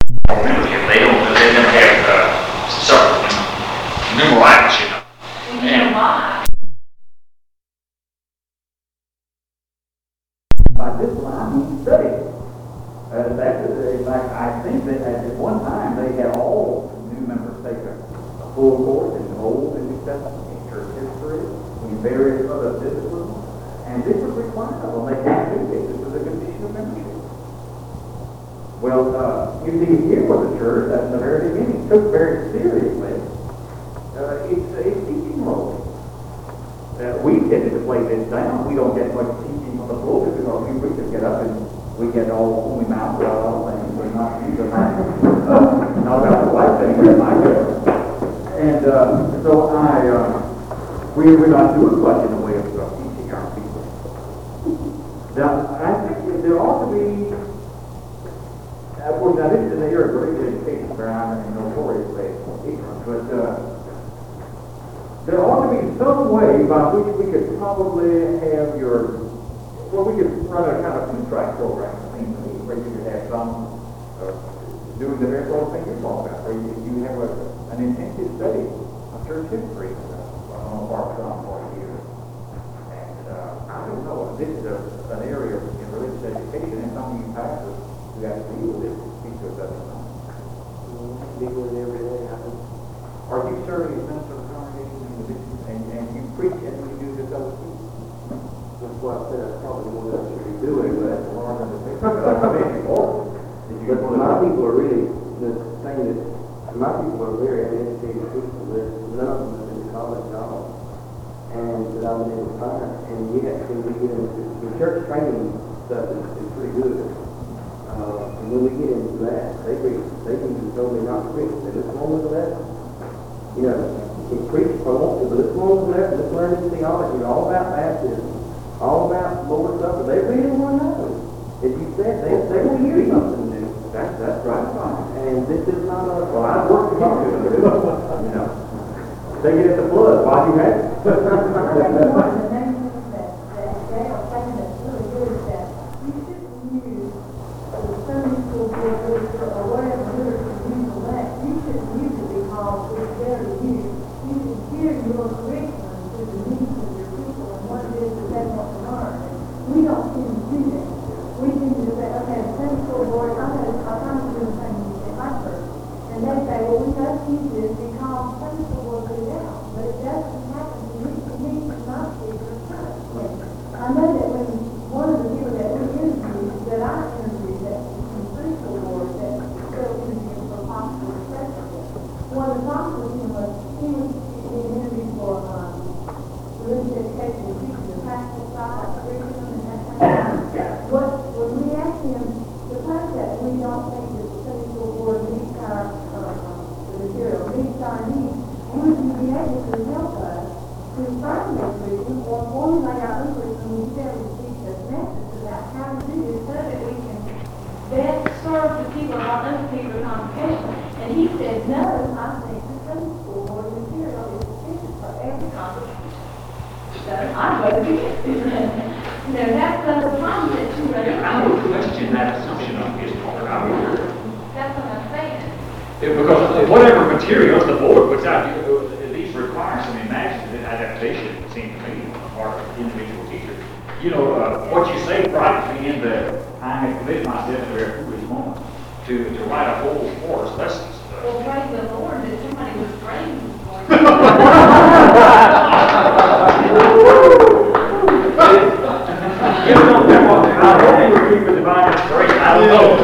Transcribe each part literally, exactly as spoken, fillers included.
membership. They don't, they don't have uh, several numerals, you know. And by this line, he studied. Uh, that is, in fact, I think that at one time they had all new members take a, a full course in Old and New Testament, in church history, in various other disciplines, and this was required of them. They had to do this. This was a condition of membership. Well, uh, you see, here was a church that in the very beginning took very seriously uh, its, its teaching role. Uh, we tended to play this down. We don't get much teaching on the pulpit because we preachers get up and we get all only mouth about all things. We're not usually uh, not about the right thing, but my good. And uh, so I, uh, we, we're not doing much in the way of uh, teaching our people. Now, I think there ought to be, uh, of course, now this is an area of great education where I'm notoriously ignorant, but uh, there ought to be some way by which we could probably have your, well, we could run a kind of two-track program, it seems to me, where you could have some uh, doing the very sort of thing you're talking about, where you, you have a, an intensive study of church history uh, on our some for a year. And uh, I don't know, this is a, an area in religious education, and some of you pastors who have to deal with it, speak to us at the time. Deal with it every day, I think. Are you serving as minister of the congregation in the mission, and, and you preach and you do this other thing? That's why I said that's probably what I should be Doing doing. that, Lord, and the thing. Did you But get one my of those? people are really, the thing that, my people are very uneducated people. There's none of them have been to college at all. And that I've been able to find. And yet, when we get into, the church training stuff is, is pretty good. Uh, and when we get into that, they preach, they can be totally not preach. They just go on with the lesson. You know, you can preach if I want to, but let's go on with the lesson. Let's learn this theology, all about baptism, all about Lord's Supper. They really want to know. If you said, they, they want to hear something new. That's, that's right. And this is not a... Well, I've worked with you, you know. Take it at the flood while you had it. We don't seem to do that. We seem to say, okay, the Sunday school board, I'm going to, I'm trying to do the same thing in my church. And they say, well, we must use this because Sunday school board put it out. But it doesn't happen to me, to me, to my particular church. I know that when one of the people that we interviewed, that I interviewed, that from Sunday school board, that still interviewed for possible president, one of the possible, you know, he was being interviewed for, um, religious education and teaching the practical side, curriculum, and that kind of thing. What, when we asked him to post that, we don't think that the Sunday school board meets our, uh, the material, meets our needs, would you be able to help us to find that curriculum or formulate our own curriculum when you tell us to teach us methods about how to do this so that we can best serve the people of our own particular congregation? And he said, no, I think the Sunday school board material is sufficient for every congregation. So I voted against it. You know, that's the problem that you run into. I would question that assumption on his part. I would. That's what I'm saying. Yeah, because whatever materials the board puts out, you, at least require some imaginative adaptation, it seems to me, on the part of individual teachers. You know, uh, what you say privately in the, I have committed myself to very foolish moment to, to write a whole course lessons. Uh, Well, praise the Lord that somebody was trained for it. You know, I hope you would keep the divine inspiration. I don't know.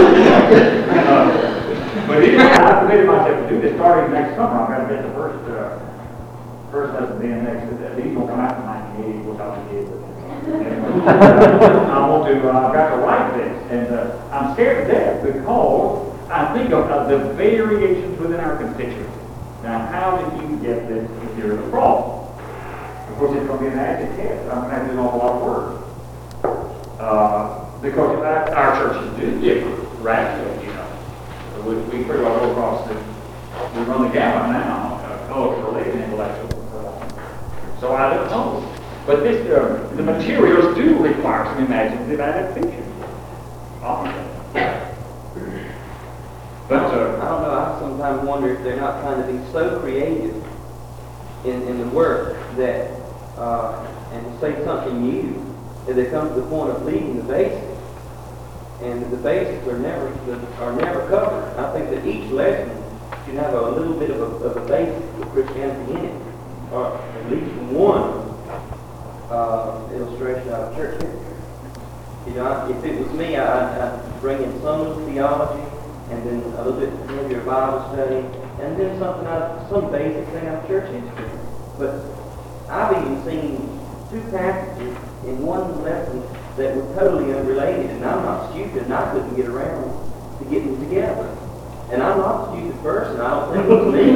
uh, but anyway, I committed myself to do this starting next summer. I'm going to get the first uh, first lesson being next. These will come out in nineteen eighty, which I did. Anyway, uh, I want to. Uh, I've got to write this, and uh, I'm scared to death because I think of uh, the variations within our constituency. Now, how did you get this if you're in a problem? Of course, it's going to be an active test. I'm going to have to do an awful lot of work. Uh, because our, our churches do differ radically, you know. We, we pretty well go across the, we run the gamut now, uh, culturally and intellectually. So I don't know. But this, uh, the materials do require some imaginative adaptation. Often. But, I uh, don't know, I sometimes wonder if they're not trying to be so creative in, in the work that, uh, and to say something new, that they come to the point of leaving the basics. And the basics are never, are never covered. I think that each lesson should have a little bit of a, of a basic of Christianity in it, or at least one uh, illustration out of church history. You know, if it was me, I'd, I'd bring in some theology, and then a little bit maybe a Bible study, and then something out, some basic thing out of church history. But I've even seen two passages in one lesson that were totally unrelated, and I'm not stupid, and I couldn't get around to getting them together. And I'm not a stupid person, I don't think it's me.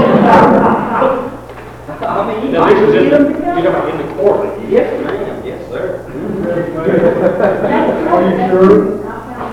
I mean, you now, might this is in, get them you're together. talking about in the quarterly. Yes, ma'am, yes, sir. Are you sure?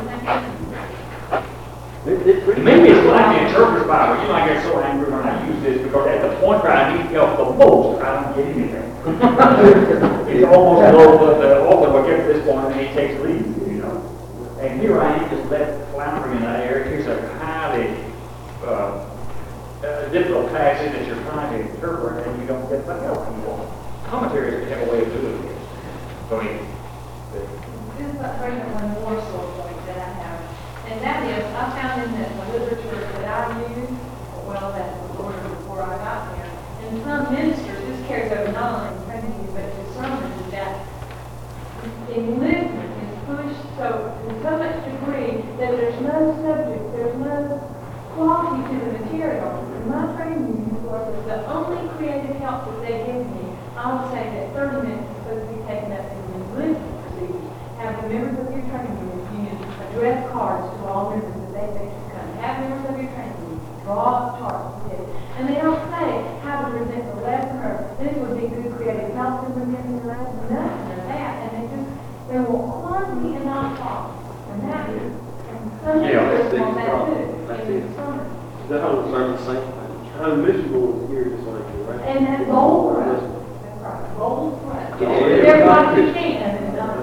It's, it's pretty Maybe it's like the interpreter's Bible. You know, I get so angry when I use this because at the point where I need help the most, I don't get anything. It's almost as though the, the author will get to this point and he takes leave, you know. And here I am just left floundering in that area. Here's a highly uh, uh, difficult passage that you're trying to interpret and you don't get the help you want. Commentaries have a way of doing this. So, I mean, This is a bring up one more sore point that I have, and that is, I found in the the literature that I use, well, that was ordered before I got there, and some ministers, this carries over not only in training, but to sermons, is that enlistment is pushed so, in so much degree that there's no subject, there's no quality to the material. In my training course, the only creative help that they give me, I would say that thirty minutes is supposed to be taken up in the enlistment procedure. Have the members of your training union address cards to all members that they think should come. Have members of your training union draw charts with it. And they don't say how to present the lesson or this would be good creative help to present the lesson. Nothing of that. And they just, they will quantity and not talk. And that is, and some Yeah, that's ministers the want that problem. too. That's in it. the summer. The whole sermon same thing. Uh, Mission Board is here just like you, right? And that goal for us. That's right. Goal for us. Yeah. Everybody can and not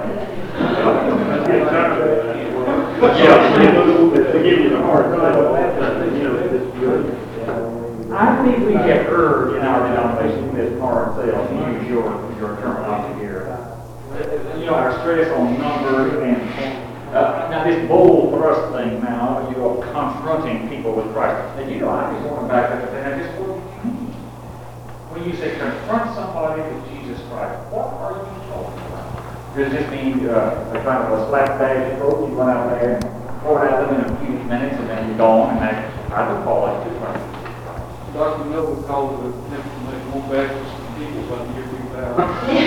yeah, to give you the hard time. You know, it's good. I think we have erred in our denomination, Miz Carr sales, to use your, your terminology here. You know, our stress on numbers and, uh, now this bold thrust thing now, you know, confronting people with Christ. And you know, I just want to back up and I just want to change. When you say confront somebody with Jesus Christ, what are you talking about? Does this mean uh, a kind of a slapdash approach? You run out there and throw it at them in a few minutes and then you're gone, and that, I would call that different. Doctor Miller called it an attempt to make more Baptists than people by the year two thousand.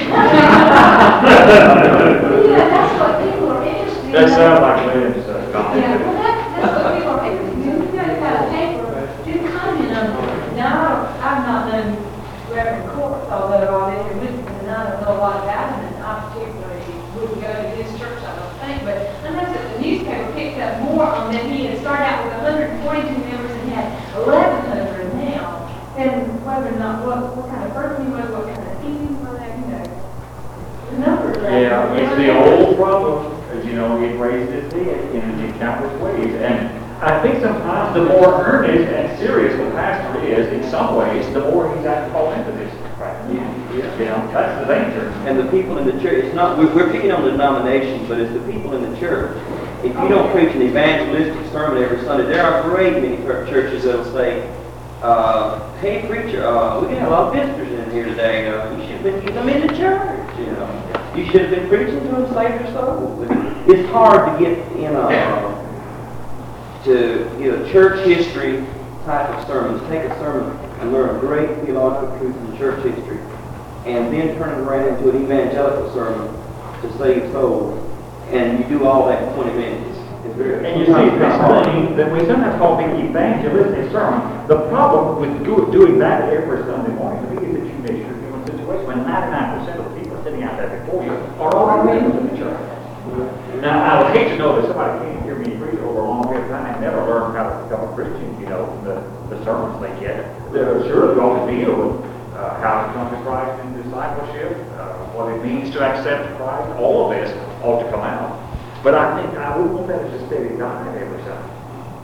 Yeah, that's what people are interested in. That sounds like Lynn's uh, comment. Yeah, well, that's, that's what people are interested in. You gotta have a paper, do comment on it. Now, I don't- I've not done Reverend Courts, although I live in Richmond, and I don't know a lot about him, and I particularly wouldn't go to his church, I don't think, but I know that the newspaper picked up more on that he had started out with one hundred forty-two members and had eleven hundred now, and whether or not, what, what kind of person he was, what kind of team was that, you know. The numbers are. Yeah, it's the old problem, because, you know, it raised its head in, in countless ways. And I think sometimes the more earnest and serious the pastor is, in some ways, the more he's apt to fall into this practice. You know, that's the danger. And the people in the church, it's not, we're, we're picking on the denomination, but it's the people in the church. If you don't preach an evangelistic sermon every Sunday, there are great many churches that'll say, uh, hey preacher, uh, we got a lot of visitors in here today, uh, you should have been getting them into church, you know. You should have been preaching to them, save their souls. It's hard to get in a, to, you know, church history type of sermons. Take a sermon and learn a great theological truth from church history, and then turn it around into an evangelical sermon to save souls, and you do all that in twenty minutes. It's very, And you see, this thing that we sometimes call the evangelistic sermon, the problem with do, doing that every Sunday morning, to me, is that you miss your human situation when ninety-nine percent of the people sitting out there before you are already members of the church. Now, I would hate to know that somebody can't hear me preach over a long period of time and never learn how to become a Christian, you know, from the, the sermons they get. They're surely going to deal with uh, how to come to Christ in discipleship, uh, what it means to accept Christ. All of this ought to come out. But I think I would want that as a steady diet every Sunday.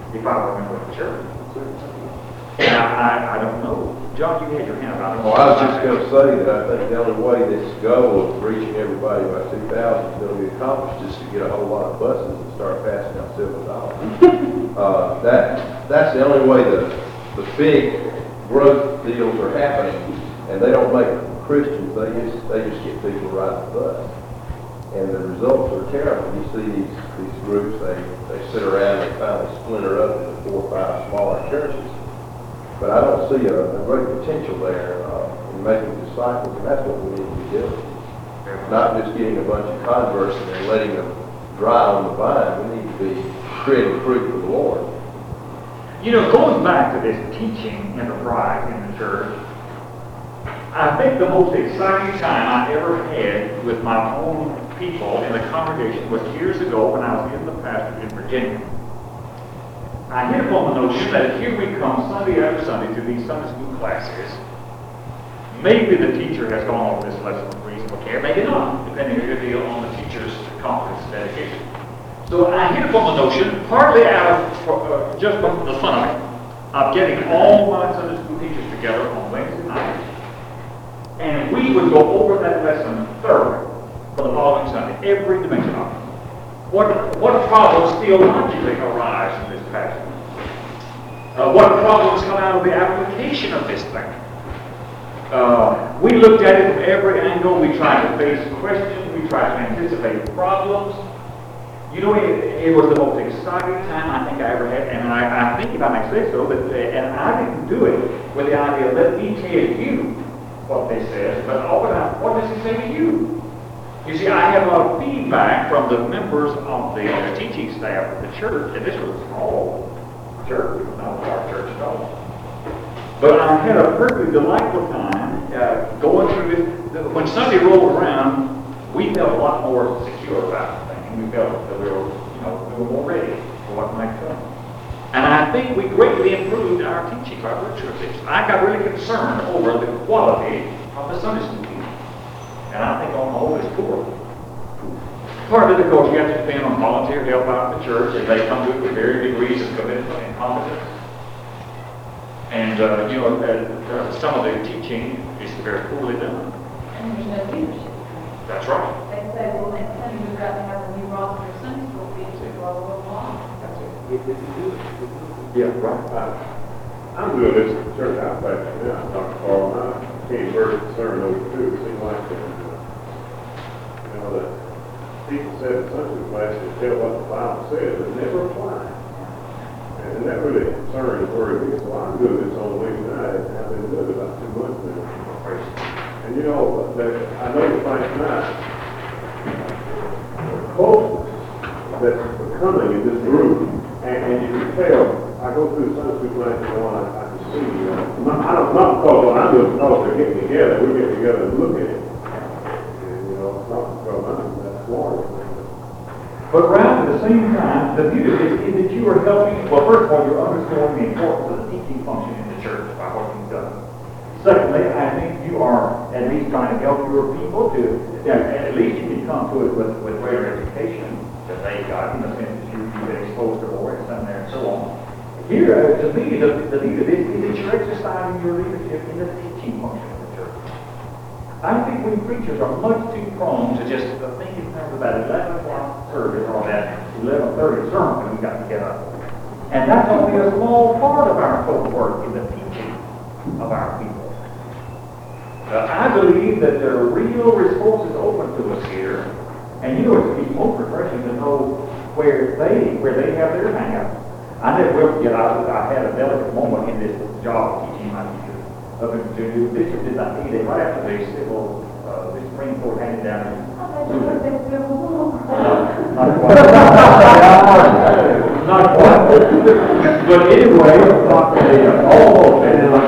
if I were a member of the church. And I, I, I don't know. John, you had your hand up. I don't know. Well, I was just gonna say that I think the only way this goal of reaching everybody by two thousand is gonna be accomplished is to get a whole lot of buses and start passing out silver dollars. Uh, that, that's the only way the, the big growth deals are happening, and they don't make Christians, they just, they just get people to ride the bus. And the results are terrible. You see these, these groups, they, they sit around and finally splinter up into four or five smaller churches. But I don't see a, a great potential there uh, in making disciples, and that's what we need to be doing. Not just getting a bunch of converts and then letting them dry on the vine. We need to be creating fruit for the Lord. You know, going back to this teaching enterprise in the church, I think the most exciting time I ever had with my own people in the congregation was years ago when I was in the pastorate in Virginia. I hit upon the notion that here we come Sunday after Sunday to these Sunday school classes. Maybe the teacher has gone over this lesson with reasonable care, maybe not, depending a good deal on the teacher's confidence and dedication. So I hit upon the notion, partly out of uh, just from the fun of it, of getting all my Sunday school teachers together on Wednesday night, and we would go over that lesson thoroughly for the following Sunday, every dimension of it. What, what problems theologically arise in this passage? Uh, what problems come out of the application of this thing? Uh, we looked at it from every angle. We tried to face questions. We tried to anticipate problems. You know, it, it was the most exciting time I think I ever had, and I, I think, if I may say so, that, and I didn't do it with the idea, let me tell you what this says, but open up, what does it say to you? You see, I have a lot of feedback from the members of the uh, teaching staff of the church, and this was a small church, it was not a large church at all. But I had a perfectly delightful time uh, going through this. When Sunday rolled around, we felt a lot more secure about the thing. We felt that we were, you know, we were more ready for what might come. And I think we greatly improved our teaching by virtue of this. I got really concerned over the quality of the Sunday school teaching. And I think on the whole it's poor. Part of it, of course, you have to depend on volunteer help out in the church, and they come to it with varying degrees of commitment and competence. And, uh, you know, uh, uh, some of the teaching is very poorly done. And there's no leadership. That's right. They say, well, next Sunday we've got to have a new roster of Sunday school teachers, blah, blah, blah, blah. Yeah, right. Uh, I'm doing this at the church out back now. I talked to Carl and I came first concerned over too. It seemed like, uh, you know, that people said in Sunday school class to tell what the Bible says, but never apply. And that really concerned and worried me. So I'm doing this on Wednesday night. I've been doing it about two months now. And you know, that, I know the fight tonight, the closeness that's becoming in this group, and, and you can tell, I go through Sunday school class and I, I can see, uh, not, I don't, not because what I'm doing, because they're getting together, we're getting together and looking at it. And, you know, it's not because I'm that smart. But around at the same time, the beauty of this is that you are helping, well, first of all, you're underscoring the importance of the teaching function in the church by what you've done. Secondly, I think you are at least trying to help your people to, yeah, at least you can come to it with, with greater education that they got in the sense that you, you've been exposed to more and there and so on. Here, uh, to me, the, the beauty of this is that you're exercising your leadership in the teaching function of the church. I think we preachers are much too prone to just uh, think in terms of that eleven o'clock service or that eleven thirty sermon that we got to get up. And that's only a small part of our whole work in the teaching of our people. Uh, I believe that there are real resources open to us here, and you know, it's most refreshing to know where they where they have their hangout. I never will forget, I, I had a delicate moment in this job of teaching my teachers up in Virginia. Bishop did not need it right after the civil, uh, the Supreme Court handed down. I thought you were going to go home. Not quite. Not quite. But anyway, almost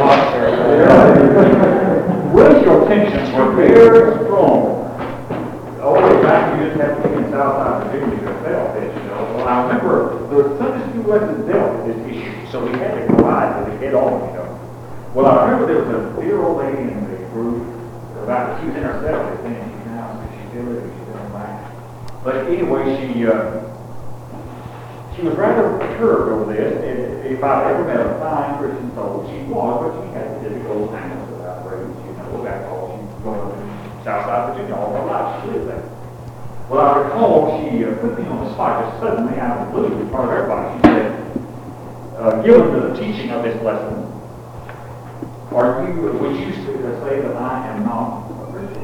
racial tensions were very strong. All the way back, you just have to be in Southside Virginia to felt this, you know. Well, I remember the Sunday school lessons dealt with this issue, so we had to provide with it head on, you know. Well, I remember there was a dear old lady in the group, about, she was in her seventies, and she's now, she's still living, she's still alive. But anyway, she, uh, she she was rather perturbed over this, and if I've ever met a fine Christian soul, she was, but she had the difficult times about race, you know, that's all. She's going to Southside Virginia all her life, she lived there. Well, I recall she uh, put me on the spot just suddenly out of the blue in front of everybody. She said, uh, given the teaching of this lesson, are you, would you say that I am not a Christian?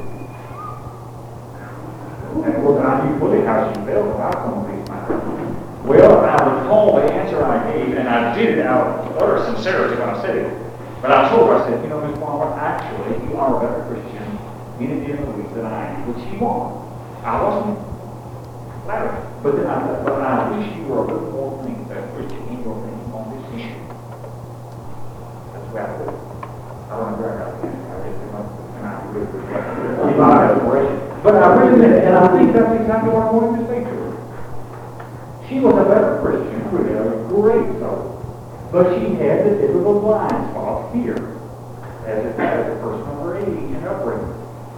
And of course, I knew fully how she felt about some of these matters. Well, I recall the answer I gave, and I did it out of utter sincerity when I said it. But I told her, I said, you know, Miss Palmer, actually, you are a better Christian in a different way than I am, which she was. I wasn't flattered, but then I, but I wish you were a little more things that Christian in your thinking on this issue. That's where I put it. I don't know where I got it. I just came up and I really reflected. But I really meant it, and I think that's exactly what I wanted to say to her. She was a better Christian, really a great soul, but she had the typical blind spot here, as it has a person of her age and upbringing.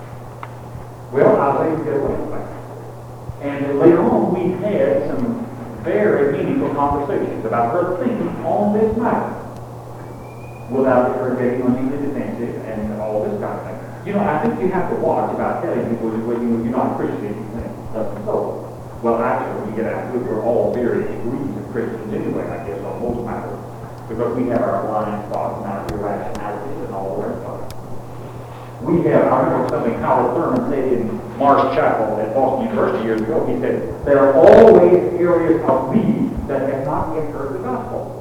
Well, I was able to get away with that. And later on, we had some very meaningful conversations about her thinking on this matter, without her getting uneasily defensive and all this kind of thing. You know, I think you have to watch about telling people that when you, you're not a Christian, you think that's so. Well, actually, when you get out, we're all very degrees of Christians anyway, I guess, on most matters, because we have our blind spots and our irrationalities and all the rest of it. We have, I remember something Howard Thurman said in Mars Chapel at Boston University years ago. He said, there are always areas of me that have not yet heard the gospel.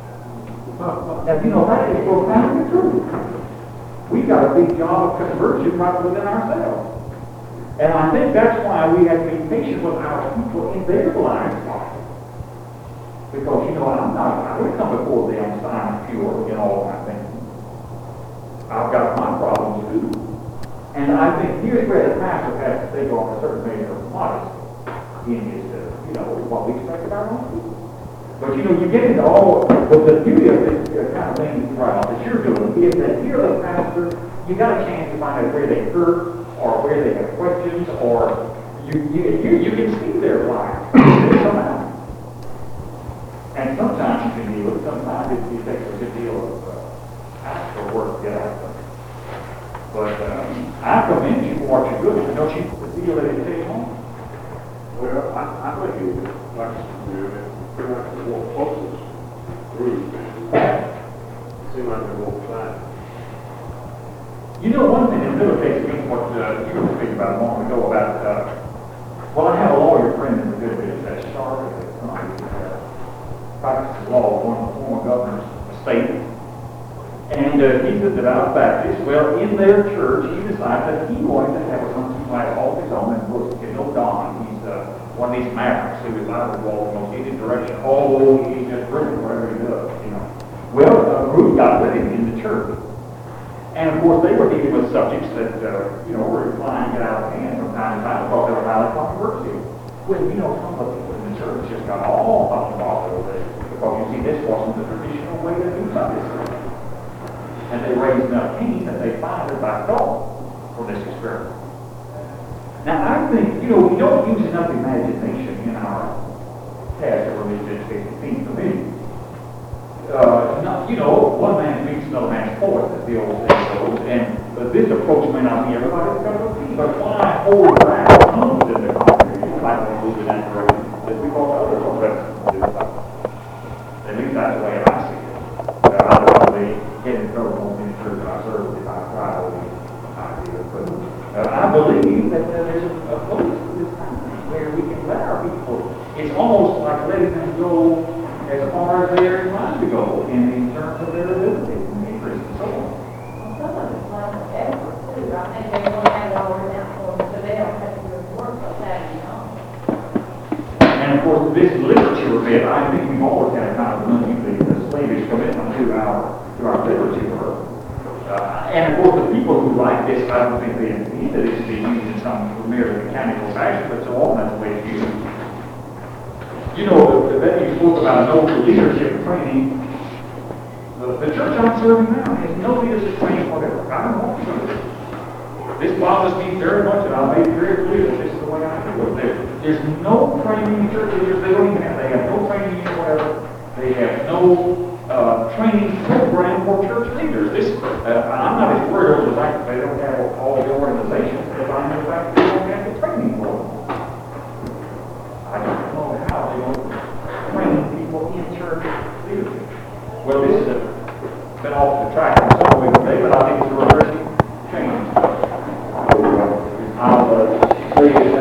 Now, you know, that is profoundly true. We've got a big job of conversion right within ourselves. And I think that's why we have to be patient with our people in their blind spots. Because, you know, I'm not, I would come before them sign pure in all my thinking. I've got my problems too. And I think here's where the pastor has to take on a certain measure of modesty in his, uh, you know, what we expect of our own people. But, you know, you get into all, but the beauty of this uh, kind of thing right off that you're doing is that here the pastor, you got a chance to find out where they hurt, or where they have questions, or you you, you, you can see their lives. They come out. And sometimes you can deal with it, sometimes it, it takes a good deal of uh, actual work to get out of them. But um, I commend you for what you're doing. Don't you feel that it takes on? Well, I, I think it was like you do, it pretty much the more closest group. It seemed like they're more excited. You know, one thing that militates me, what uh, you were speaking about a moment ago about, uh, well, I have a lawyer friend in the good bit at Charlotte, that somebody uh, practices law, one of the former governors of the state. And uh, he said that out of Baptist, well, in their church, he decided that he wanted to have a something like all his own, and of course, you know Don, he's uh, one of these mavericks who is out of the wall in most any direction, although he's just brilliant whatever he does, you know. Well, a group got with him in the church. And of course, they were dealing with subjects that, uh, you know, were flying out of hand from time to time because they were highly controversial. Well, you know, some of the people in the church just got all up involved over this because, you see, this wasn't the traditional way to do Sunday school. And they raised enough Cain that they finally backed off from this experiment. Now, I think, you know, we don't use enough imagination in our task of religious education, it seems to me. Uh, not, you know, one man reads another man's voice, as the old saying goes, and uh, this approach may not be everybody's cup of tea, but why hold back tongues in the congregation like they move in that direction? Just because others are present to do something. At least that's the way I see it. Uh, I don't probably get in trouble in the church I serve if I try all these ideas, but uh, I believe that uh, there's a place to this kind of thing where we can let our people, it's almost like letting them go as far as they're inclined to go in, in terms of their abilities and interests and so on. Well, some of it's like effort too. I think they want to have it all written out for them so they don't have to go to work on Saturday night. And of course, this literature bit, I think we've always had a kind of unusually the slavish commitment to our to our literature. Uh, and of course, the people who write this, I don't think they intend that it should be used in some merely mechanical fashion, but so often that's the way it's used. You know, that you spoke about no leadership training. The, the church I'm serving now has no leadership training whatever. I don't want to. This bothers me very much, and I made it very clear that this is the way I do it. There, there's no training in church leaders. They don't even have. They have no training in no, uh, training program for church leaders. This, uh, I'm not as worried over the fact that they don't have all the organizations, as I am the fact that they don't have the training for them. I don't know how they don't train people in church leadership. Well, this has been off the track in some way today, but I think it's a reversing change. I'll, uh, say